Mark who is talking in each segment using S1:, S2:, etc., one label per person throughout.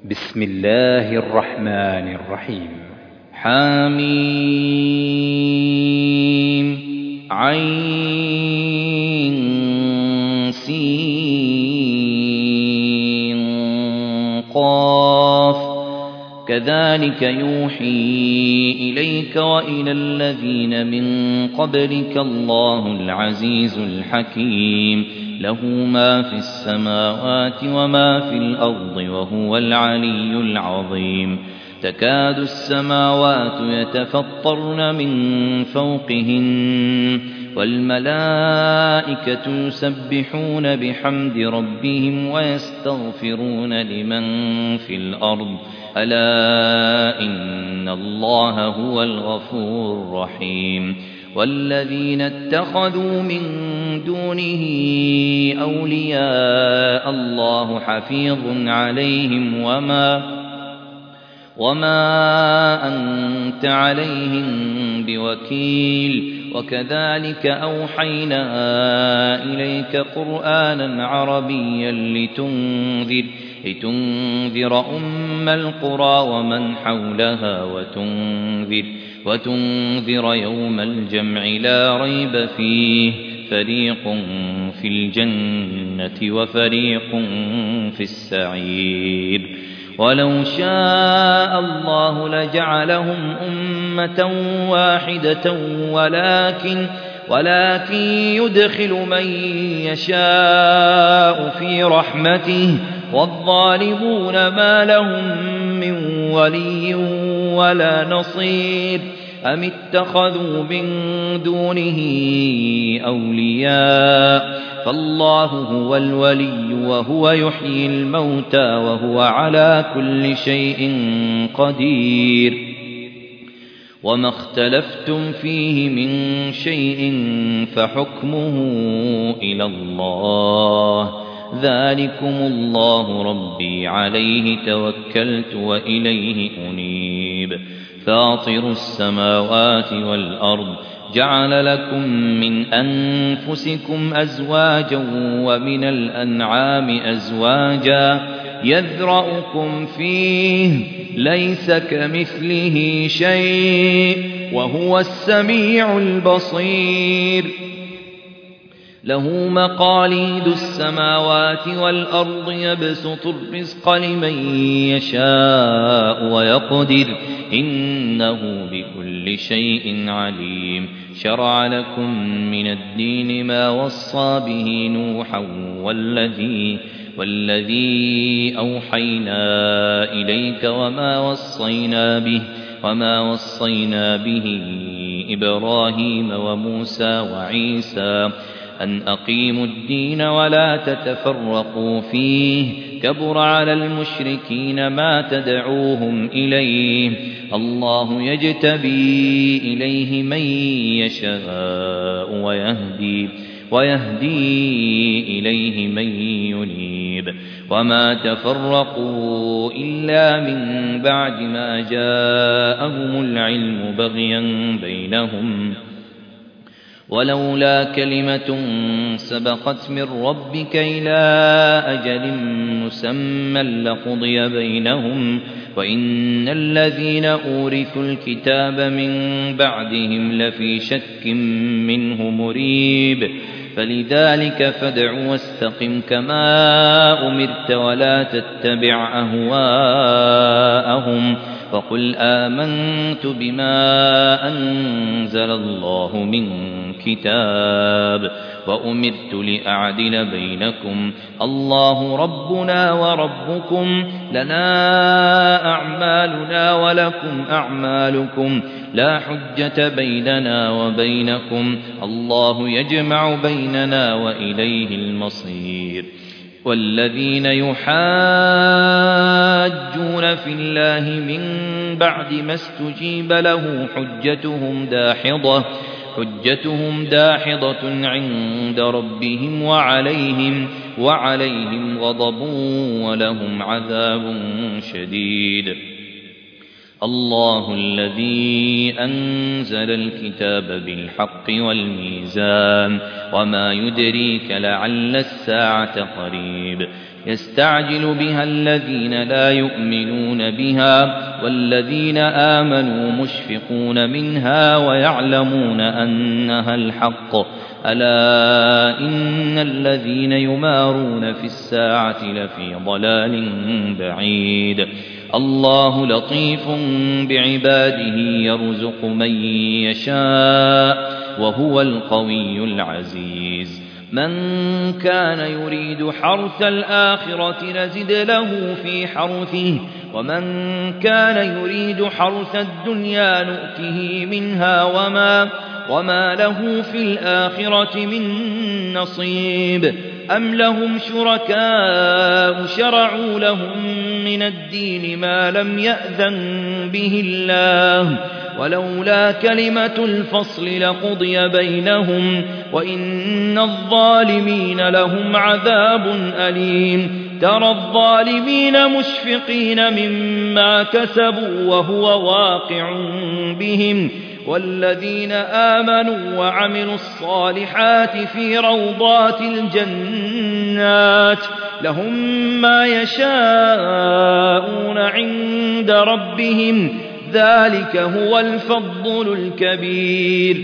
S1: بسم الله الرحمن الرحيم.
S2: حميم عين سين قاف كذلك يوحي إليك وإلى الذين من قبلك الله العزيز الحكيم له ما في السماوات وما في الأرض وهو العلي العظيم. تكاد السماوات يتفطرن من فوقهن والملائكة يسبحون بحمد ربهم ويستغفرون لمن في الأرض ألا إن الله هو الغفور الرحيم. والذين اتخذوا من دونه أولياء الله حفيظ عليهم وما أنت عليهم بوكيل. وكذلك أوحينا إليك قرآنا عربيا لتنذر أم القرى ومن حولها وتنذر يوم الجمع لا ريب فيه فريق في الجنة وفريق في السعير. ولو شاء الله لجعلهم أمة واحدة ولكن يدخل من يشاء في رحمته والظالمون ما لهم من ولي ولا نصير. أم اتخذوا من دونه أولياء فالله هو الولي وهو يحيي الموتى وهو على كل شيء قدير. وما اختلفتم فيه من شيء فحكمه إلى الله ذلكم الله ربي عليه توكلت وإليه أنيب. فاطر السماوات والأرض جعل لكم من أنفسكم أزواجا ومن الأنعام أزواجا يذرأكم فيه ليس كمثله شيء وهو السميع البصير. له مقاليد السماوات والأرض يبسط الرزق لمن يشاء ويقدر إنه بكل شيء عليم. شرع لكم من الدين ما وصى به نوحا والذي أوحينا إليك وما وصينا به إبراهيم وموسى وعيسى أن أقيموا الدين ولا تتفرقوا فيه كبر على المشركين ما تدعوهم إليه. الله يجتبي إليه من يشاء ويهدي إليه من ينيب. وما تفرقوا إلا من بعد ما جاءهم العلم بغيا بينهم ولولا كلمة سبقت من ربك إلى أجل مسمى لقضي بينهم وإن الذين أورثوا الكتاب من بعدهم لفي شك منه مريب. فلذلك فادع واستقم كما أمرت ولا تتبع أهواءهم وقل آمنت بما أنزل الله من كتاب وأمرت لأعدل بينكم الله ربنا وربكم لنا أعمالنا ولكم أعمالكم لا حجة بيننا وبينكم الله يجمع بيننا وإليه المصير. والذين يحاجون في الله من بعد ما استجيب له حجتهم داحضة عند ربهم وعليهم غضب ولهم عذاب شديد. الله الذي أنزل الكتاب بالحق والميزان وما يدريك لعل الساعة قريب. يستعجل بها الذين لا يؤمنون بها والذين آمنوا مشفقون منها ويعلمون أنها الحق ألا إن الذين يمارون في الساعة لفي ضلال بعيد الله لطيف بعباده يرزق من يشاء وهو القوي العزيز من كان يريد حرث الآخرة نزد له في حرثه ومن كان يريد حرث الدنيا نؤته منها وما له في الآخرة من نصيب أم لهم شركاء شرعوا لهم من الدين ما لم يأذن به الله ولولا كلمة الفصل لقضي بينهم وإن الظالمين لهم عذاب أليم ترى الظالمين مشفقين مما كسبوا وهو واقع بهم والذين آمنوا وعملوا الصالحات في روضات الجنات لهم ما يشاءون عند ربهم ذلك هو الفضل الكبير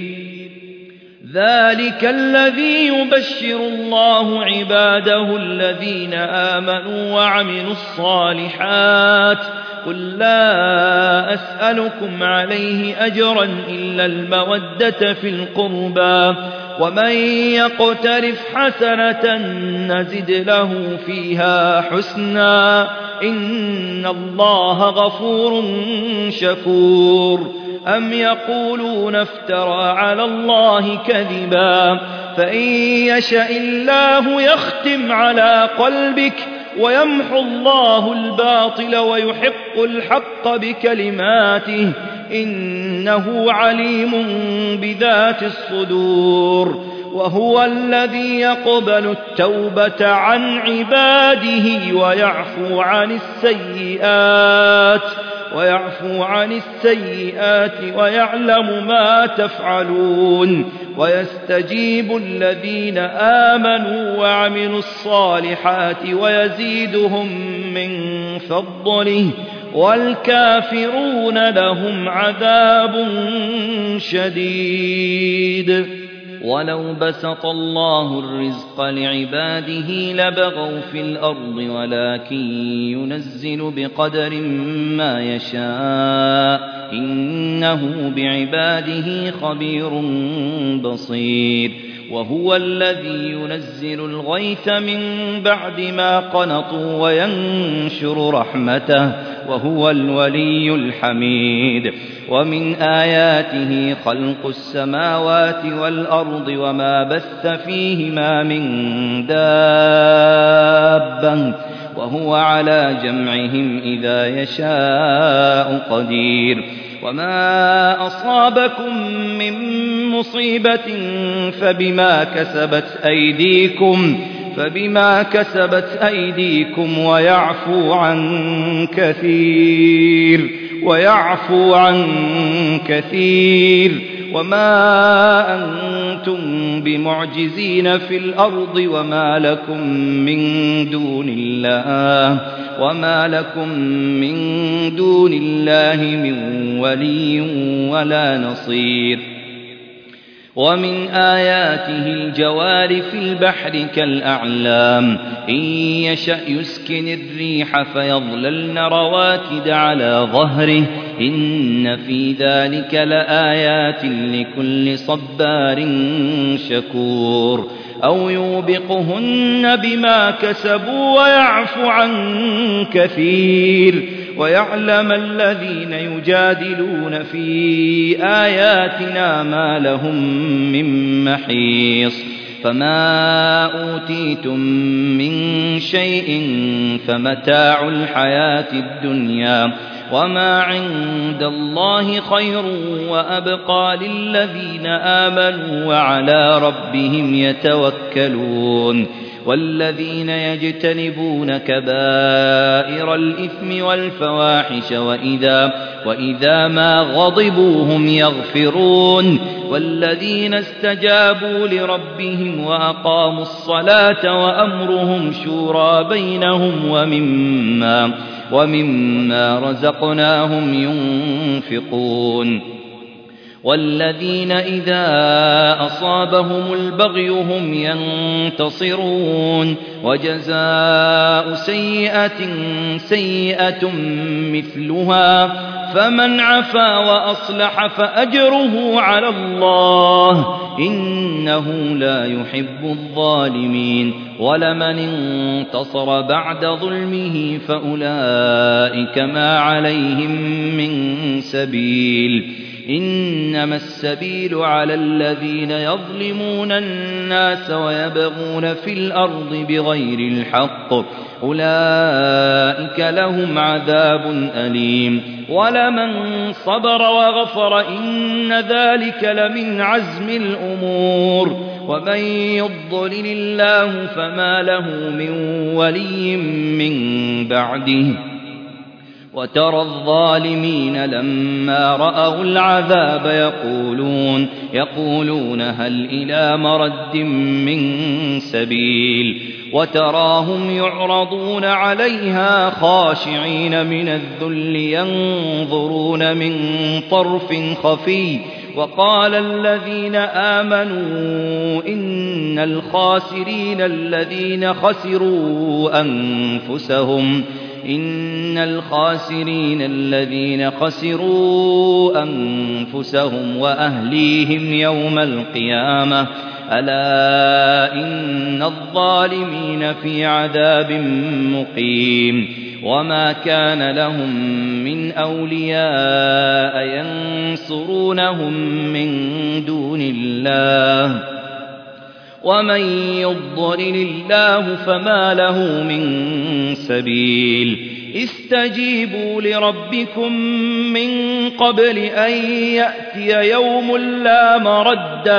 S2: ذلك الذي يبشر الله عباده الذين آمنوا وعملوا الصالحات قل لا أسألكم عليه أجرا إلا المودة في القربى ومن يقترف حسنة نزد له فيها حسنا إن الله غفور شكور أم يقولون افترى على الله كذبا فإن يشاء الله يختم على قلبك ويمحو الله الباطل ويحق الحق بكلماته إنه عليم بذات الصدور وهو الذي يقبل التوبة عن عباده ويعفو عن السيئات ويعلم ما تفعلون ويستجيب الذين آمنوا وعملوا الصالحات ويزيدهم من فضله والكافرون لهم عذاب شديد ولو بسط الله الرزق لعباده لبغوا في الأرض ولكن ينزل بقدر ما يشاء إنه بعباده خبير بصير وهو الذي ينزل الغيث من بعد ما قنطوا وينشر رحمته وهو الولي الحميد ومن آياته خلق السماوات والأرض وما بث فيهما من دابة وهو على جمعهم إذا يشاء قدير وما أصابكم من مصيبة فبما كسبت أيديكم ويعفو عن كثير وما أنتم بمعجزين في الأرض وما لكم من دون الله من ولي ولا نصير ومن آياته الجوار في البحر كالأعلام إن يشأ يسكن الريح فيظللن رواكد على ظهره إن في ذلك لآيات لكل صبار شكور أو يوبقهن بما كسبوا ويعفو عن كثير ويعلم الذين يجادلون في آياتنا ما لهم من محيص فما أوتيتم من شيء فمتاع الحياة الدنيا وما عند الله خير وأبقى للذين آمنوا وعلى ربهم يتوكلون والذين يجتنبون كبائر الإثم والفواحش وإذا ما غضبوا هم يغفرون والذين استجابوا لربهم وأقاموا الصلاة وأمرهم شورى بينهم ومما رزقناهم ينفقون والذين إذا أصابهم البغي هم ينتصرون وجزاء سيئة مثلها فمن عفا وأصلح فأجره على الله إنه لا يحب الظالمين ولمن انتصر بعد ظلمه فأولئك ما عليهم من سبيل إنما السبيل على الذين يظلمون الناس ويبغون في الأرض بغير الحق أولئك لهم عذاب أليم ولمن صبر وغفر إن ذلك لمن عزم الأمور ومن يضلل الله فما له من ولي من بعده وترى الظالمين لما رأوا العذاب يقولون هل إلى مرد من سبيل وتراهم يعرضون عليها خاشعين من الذل ينظرون من طرف خفي وقال الذين آمنوا إن الخاسرين الذين خسروا أنفسهم وأهليهم يوم القيامة ألا إن الظالمين في عذاب مقيم وما كان لهم من أولياء ينصرونهم من دون الله ومن يضلل الله فما له من سبيل استجيبوا لربكم من قبل أن يأتي يوم لا مرد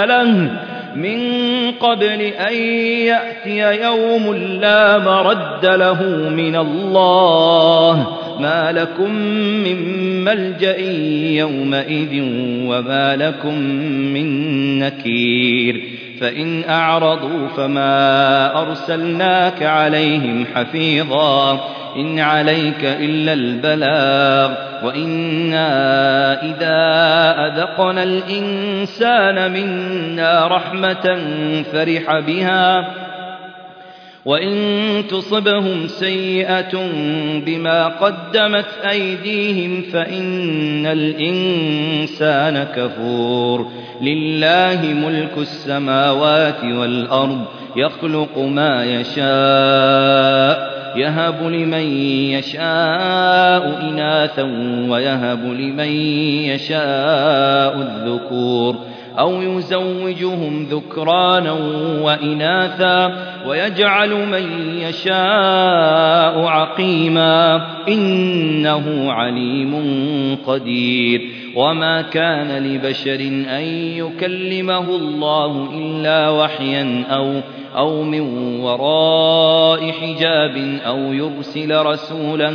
S2: له من الله ما لكم من ملجأ يومئذ وما لكم من نكير فإن أعرضوا فما أرسلناك عليهم حفيظا إن عليك إلا البلاغ وإنا إذا أذقنا الإنسان منا رحمة فرح بها وإن تصبهم سيئة بما قدمت أيديهم فإن الإنسان كفور لله ملك السماوات والأرض يخلق ما يشاء يهب لمن يشاء إناثا ويهب لمن يشاء الذكور أو يزوجهم ذكرانا وإناثا ويجعل من يشاء عقيما إنه عليم قدير وما كان لبشر أن يكلمه الله إلا وحيا أو من وراء حجاب أو يرسل رسولا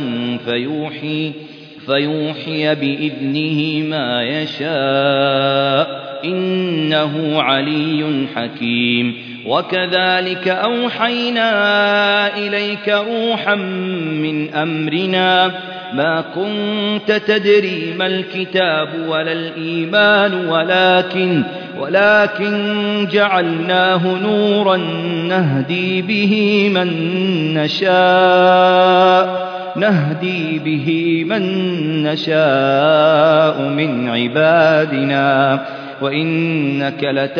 S2: فيوحي بإذنه ما يشاء إنه علي حكيم وكذلك أوحينا إليك روحا من أمرنا ما كنت تدري ما الكتاب ولا الإيمان ولكن جعلناه نورا نهدي به من نشاء من عبادنا وإنك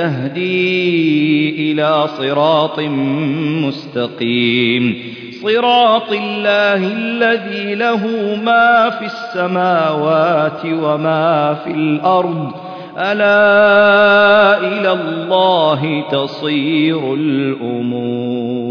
S2: لتهدي إلى صراط مستقيم صراط الله الذي له ما في السماوات وما في الأرض ألا إلى الله تصير الأمور